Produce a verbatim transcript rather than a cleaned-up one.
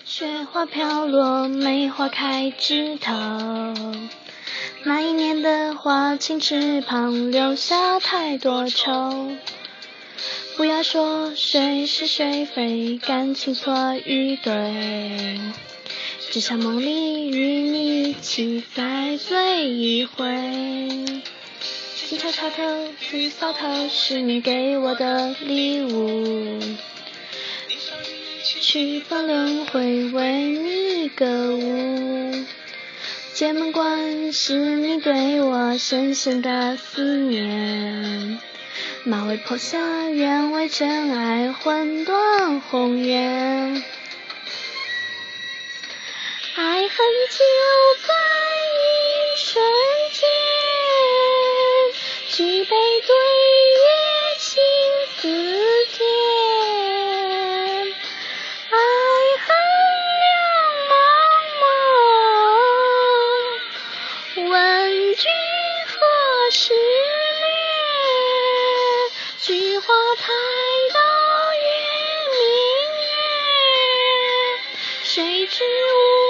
雪花飘落，梅花开枝头。那一年的花青池旁，留下太多愁。不要说谁是谁非，感情错与对，只想梦里与你一起再醉一回。清茶茶头，紫搔头，是你给我的礼物。曲风轮回，为你歌舞。剑门关是你对我深深的思念。马嵬坡下，愿为真爱魂断红颜。爱恨就在一瞬间，举杯对月，情似天。爱恨两茫茫，问君何时灭？菊花台到月明月，谁知无